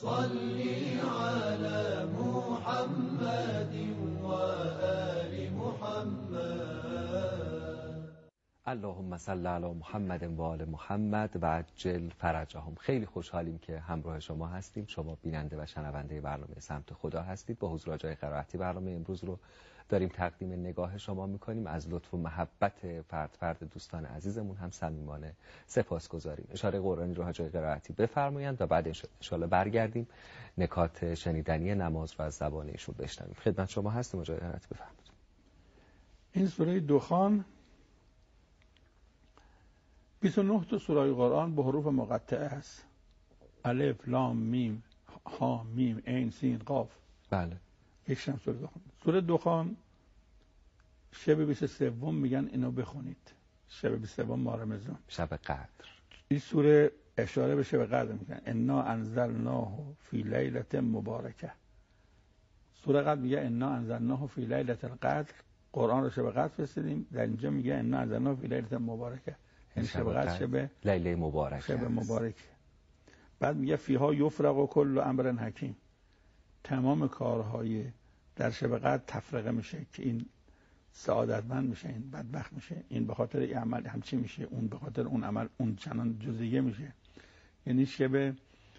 صلی علی محمد و آل محمد. اللهم صل علی محمد و آل محمد و عجل فرجهم. خیلی خوشحالیم که همراه شما هستیم. شما بیننده و شنونده برنامه سمت خدا هستید. با حضور آقای قرائتی برنامه امروز رو داریم تقدیم نگاه شما میکنیم. از لطف و محبت فرد دوستان عزیزمون هم صمیمانه سپاسگزاریم. اشاره قرآنی رو آقای قرائتی بفرمایند و بعد انشالله برگردیم نکات شنیدنی نماز رو از زبان ایشون بشنویم. خدمت شما هستیم آقای قرائتی، بفرمایید. این سوره دخان 29 تا سوره قرآن به حروف مقطعه است. الف لام میم ها میم عین سین قاف. بله. یک شم سوره دخان. سوره دخان شب 23 میگن اینو بخونید. شب 23 ماه رمضان، شب قدر. این سوره اشاره به شب قدر میکنه. انا انزلناه فی لیلة مبارکه. سوره قدر میگه انا انزلناه فی لیلة القدر. قرآن رو شب قدر فرستادیم. در اینجا میگه انا انزلناه فی لیلة مبارکه. این شب قدر شب لیله مبارکه، شب مبارکه. بعد میگه فیها یفرق کل امر حکیم. تمام کارهای در شب قدر تفرقه میشه که این سعادتمند میشه، این بدبخت میشه، این به خاطر این عمل همچی میشه، اون به خاطر اون عمل اون چنان جزئیه میشه. یعنی شب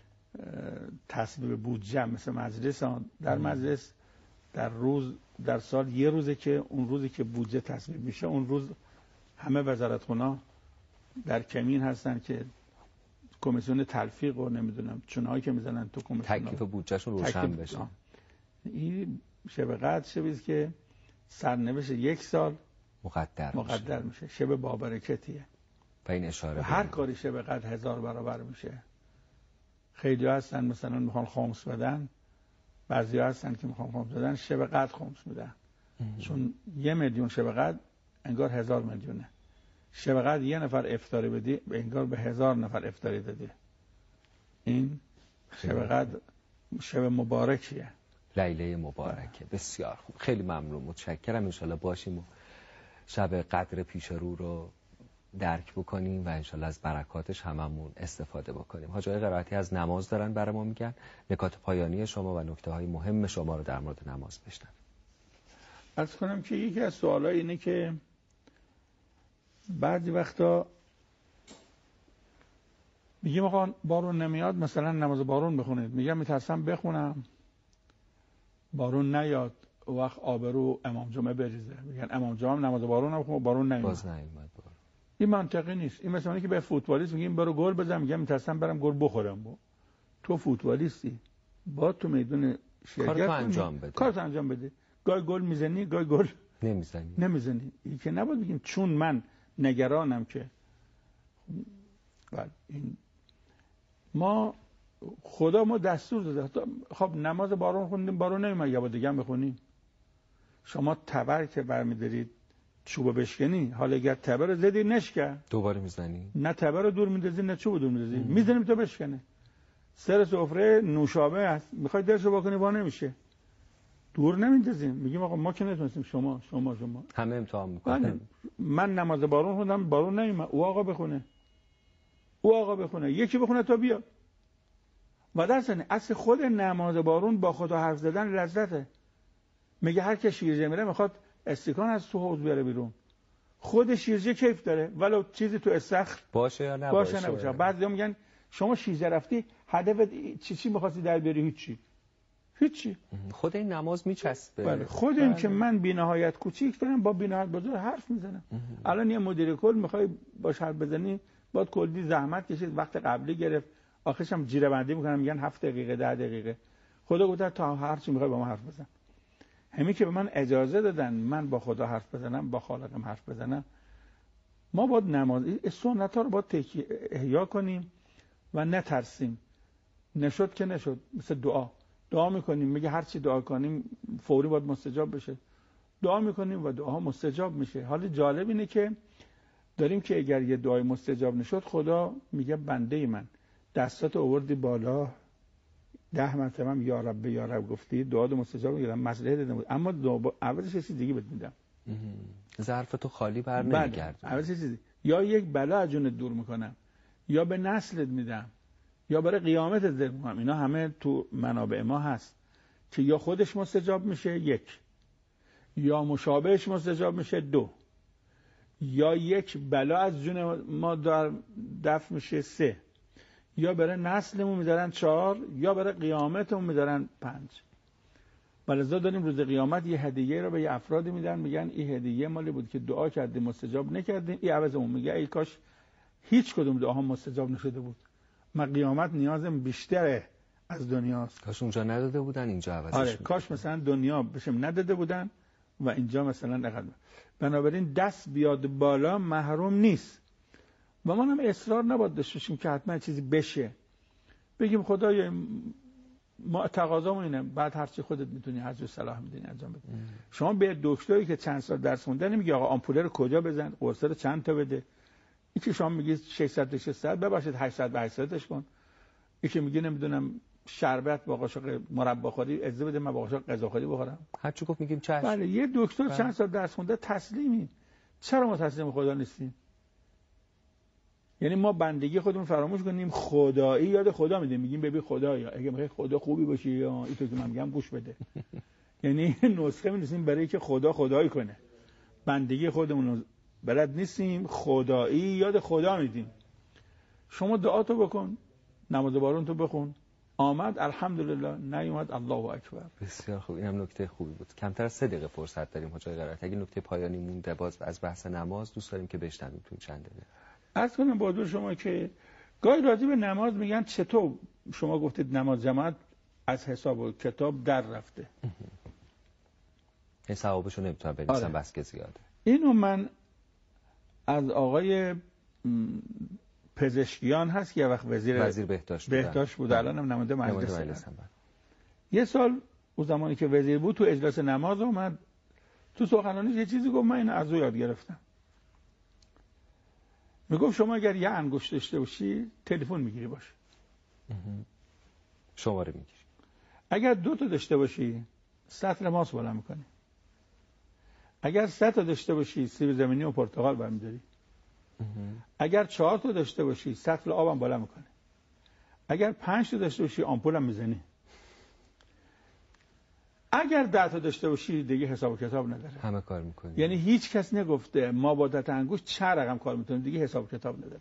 تصویب بودجه مثل مجلس. در مجلس در روز در سال یه روزه که اون روزی که بودجه تصویب میشه، اون روز همه وزارتخونا در کمین هستن که کمیسیون تلفیق و نمیدونم چونهایی که میزنن تو کمیسیون تکلیف بودجهشون روشن بشه. این شب قدر شبیه که سرنوشت یک سال مقدر میشه. شب بابرکتیه و این اشاره هر کاری شب قدر 1000 برابر میشه. خیلی هستن مثلا میخوان خمس بدن، بعضی هستن که میخوان خمس بدن شب قدر خمس میدن. چون 1 میلیون شب قدر انگار 1000 میلیونه. شب قدر 1 نفر افطاری بدی انگار به 1000 نفر افطاری دادی. این شب قدر شب مبارکیه، لیله مبارکه. بسیار خوب، خیلی ممنون، متشکرم. انشالله باشیم و شب قدر پیش رو درک بکنیم و انشالله از برکاتش هممون استفاده بکنیم. حاج آقای قرائتی از نماز دارن برای ما میگن. نکات پایانی شما و نکته های مهم شما رو در مورد نماز بشنویم. عرض کنم که یکی از سوالای اینه که بعضی وقتا میگیم آقا بارون نمیاد، مثلا نماز بارون بخونید. میگم میترسم بخونم بارون نیاد، وقت آبرو امام جمعه بریزه. میگن امام جمعه نماز بارون هم بخونه بارون نیومد. باز نیومد بارون. این منطقی نیست. این مثلا که به فوتبالیست میگیم برو گل بزن، میگم میترسم برم گل بخورم. تو فوتبالیستی، با تو میدون شرکت کارت انجام بده. گاهی گل میزنی، گاهی گل نمیزنی. این که نباید بگیم چون من نگرانم که بله این ما خدا ما دستور داده. خب نماز بارون خوندیم بارون نمیاد، یا با دیگه هم بخونیم. شما تبر که برمیدارید چوب بشکنی، حالا اگر تبر زدی نشکن دوباره میزنی، نه تبر رو دور میندازی نه چوب دور میندازی، میزنیم تا بشکنه. سر سفره نوشابه است، میخوای درشو بکنی با نمیشه، دور نمیندازیم. میگیم آقا ما که نتونستیم، شما همه امتحان میکنن. من نماز بارون خوندم بارون نمیاد، او آقا بخونه، یکی بخونه تا بیاد. و در ثانیه اصل خود نماز بارون با خدا حرف زدن لذته. میگه هر که شیرجه میره میخواد استکان از تو حوض بیاره بیرون. خود شیرجه کیف داره ولو چیزی تو استخر باشه یا نباشه. بعضیا میگن شما شیرجه رفتی هدفت چی میخواستی در بیاری؟ هیچی. خود این نماز میچسبه. بله. خود این که من بی‌نهایت کوچیک دارم با بی‌نهایت بزرگ حرف میزنم. الان یه مدیر کل میخوای باش حرف بزنی باید کلی زحمت کشید، وقت قبلی گرفت، آخرش هم جیره بندی میکنن میگن 7 دقیقه 10 دقیقه. خدا گفت تا هر چی میخوای با ما حرف بزن. همین که به من اجازه دادن من با خدا حرف بزنم، با خالقم حرف بزنم. ما باید نماز سنت ها رو باید احیا کنیم و نترسیم. نشد که نشد. مثل دعا میکنیم، میگه هر چی دعا کنیم فوری باید مستجاب بشه. دعا میکنیم و دعاها مستجاب میشه. حالا جالب اینه که داریم که اگر یه دعای مستجاب نشد، خدا میگه بنده من دستات آوردی بالا 10 مرتبه هم یا رب گفتی، دعا مستجاب میگیرم، مسئله داده بود، اما عوضش چیز دیگه بهت میدم. ظرفتو خالی بر نمیگردم. عوضش چیزی یا یک بلا از جونت دور میکنم، یا به نسلت میدم، یا برای قیامت ذکر کنم. اینا همه تو منابع ما هست که یا خودش مستجاب میشه 1، یا مشابهش مستجاب میشه 2، یا یک بلا از جون ما دفع میشه 3، یا برای نسلمون میذارن 4، یا برای قیامتمون میذارن 5. ولذا داریم روز قیامت یه هدیه رو به یه افرادی میدن، میگن این هدیه مالی بود که دعا کردیم مستجاب نکردیم، این عوضمون. میگه ای کاش هیچ کدوم دعاها مستجاب نشده بود، من قیامت نیازم بیشتره از دنیاست. کاش اونجا نداده بودن اینجا عوضش آره کاش مثلا دنیا بشم نداده بودن و اینجا مثلا اقل. بنابراین دست بیاد بالا محروم نیست و ما هم اصرار نباید داشته باشیم که حتما چیزی بشه. بگیم خدایا ما تقاضامون اینه، بعد هر چی خودت میتونی هر جور صلاح میدونی انجام بده. شما به دکتری که چند سال درس خونده نمیگی آقا آمپوله رو کجا بزن، قرص رو چند تا بده. این که شما میگی 600 ببخشید 800 به 800 کن. این که میگی نمیدونم شربت با قاشق مربا خوری اجازه بده من با قاشق غذا خوری بخورم. هر چی گفت میگیم چشم. بله یه دکتر چند سال درس خونده تسلیمی. چرا ما تسلیم خدا نیستیم؟ یعنی ما بندگی خودمون فراموش کنیم، خدایی یاد خدا میدیم، میگیم ببین خدایا اگه میخوای خدا خوبی باشی یا این تو که من میگم گوش بده. یعنی نسخه می‌نویسیم برای که خدا خدایی کنه. بندگی خودمون رو بلد نیستیم، خدایی یاد خدا میدیم. شما دعاتو بکن، نماز بارون تو بخون، آمد الحمدلله، نیومد الله اکبر. بسیار خوب، اینم نکته خوبی بود. کمتر از 3 دقیقه فرصت داریم حاج قرائتی. اگه نکته پایانی مونده باز از بحث نماز دوست داریم که بشنویم تو چند دقیقه. عرض کنم با شما که گاهی راجع به نماز میگن چطور شما گفتید نماز جماعت از حساب و کتاب در رفته. این ثوابشو نمیتونم بنویسم بس که زیاده. اینو من از آقای پزشکیان هست که یه وقت وزیر بهداشت بود، الان هم نماینده مجلس. یه سال اون زمانی که وزیر بود تو اجلاس نماز اومد تو سخنرانیش یه چیزی گفت، من اینو از او یاد گرفتم. میگفت شما اگر یه انگشت داشته باشی تلفن میگیری باشه، شماره میگیری. اگر 2 تا داشته باشی سطل ماست بالا میکنی. اگر 3 تا داشته باشی سیب زمینی و پرتقال برمی‌داری. اگر 4 تا داشته باشی سطل آبم بالا میکنه. اگر 5 تا داشته باشی آمپولم میزنی. اگر 10 تا داشته باشی دیگه حساب و کتاب نداره، همه کار میکنی. یعنی هیچ کس نگفته ما با دست انگشت چه رقم کار میتونیم، دیگه حساب و کتاب نداره.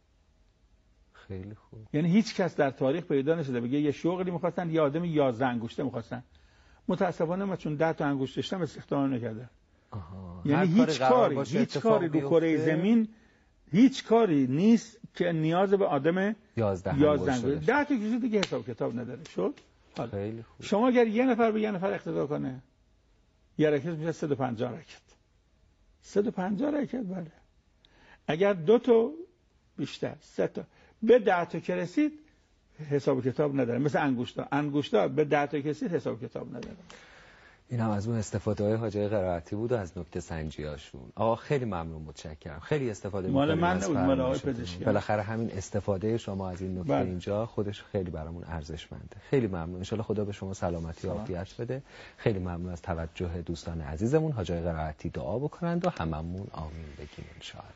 خیلی خوب. یعنی هیچ کس در تاریخ پیدا نشده بگه یه شغلی میخواستن یه آدم 11 انگشته میخواستن، متاسفانه ما چون 10 تا انگشت داشتم استخدام نکردن. یعنی هیچ کاری رو کره زمین هیچ کاری نیست که نیاز به آدم 11 انگشت 10 تا کسی دیگه حساب کتاب نداره. شد خیلی خوب. شما اگر یه نفر به یه نفر اقتدا کنه یه رکعت میشه 150 رکعت. 150 رکعت بله. اگر 2 تا بیشتر 3 تا به 10 تا که رسید حساب کتاب نداره. مثل انگشتا به 10 تا که رسید حساب کتاب نداره. این هم از اون استفاده های حاج قرائتی بود و از نکته سنجی هاشون. آقا خیلی ممنون، متشکرم. خیلی استفاده مال من نبود، مال آقای پزشکی. بالاخره همین استفاده شما از این نکته اینجا خودش خیلی برامون ارزشمنده. خیلی ممنون. ان شاءالله خدا به شما سلامتی و عافیت بده. خیلی ممنون از توجه دوستان عزیزمون. حاج قرائتی دعا بکنند و هممون آمین بگیم ان شاءالله.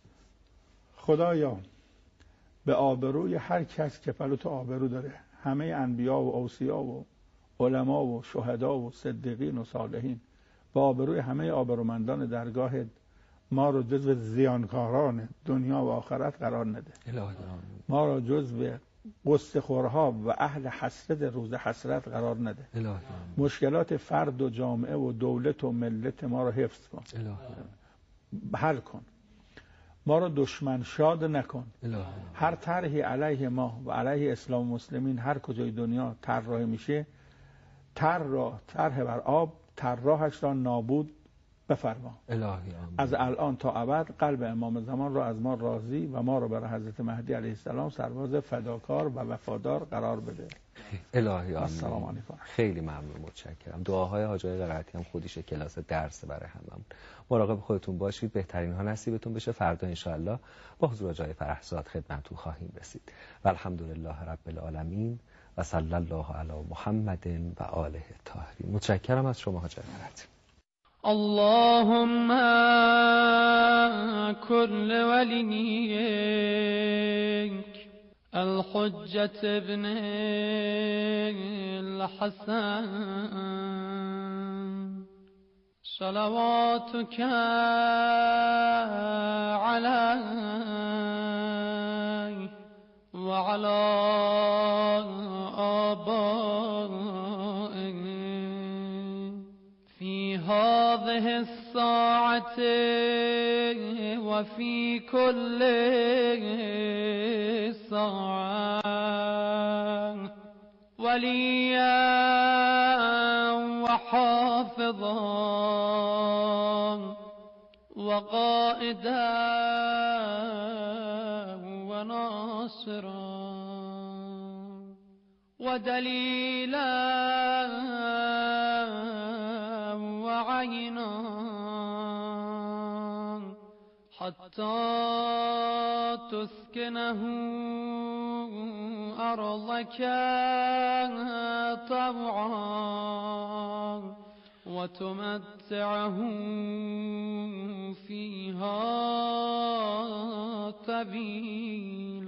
خدایا به آبروی هر کس که پلوت آبرو داره، همه انبیا و اوصیا و علما و شهدا و صدیقین و صالحین، با آبروی همه آبرومندان درگاهت ما رو جزو زیانکاران دنیا و آخرت قرار نده. ما رو جزو قصه خورها و اهل حسرت روز حسرت قرار نده. مشکلات فرد و جامعه و دولت و ملت ما رو حفظ کن، حل کن. ما رو دشمن شاد نکن. هر طرحی علیه ما و علیه اسلام و مسلمین هر کجای دنیا طرح میشه، طرح بر آب، طراحش را نابود بفرما. از الان تا ابد قلب امام زمان را از ما راضی و ما را برای حضرت مهدی علیه السلام سرباز فداکار و وفادار قرار بده. الهی السلام علیکم. خیلی ممنون، متشکرم. دعاهای حاج قرائتی هم خودش کلاس درس برای هممون. مراقب خودتون باشید، بهترین ها نصیبتون بشه. فردا ان شاء الله با حضور جای فرحزاد خدمتتون خواهیم رسید. و الحمدلله رب العالمین و صلی الله علی محمد و آله الطاهرین. متشکرم از شما حاج قرائتی. اللهم كل وليك الحجة ابن الحسن صلواتك عليه وعلى آبائه في هذه الساعة وفي كل ساعة وليا وحافظا وقائدا وناصرا ودليلا وعينا حتى تسكنه أرضك طوعا وتمتعه فيها طويلا.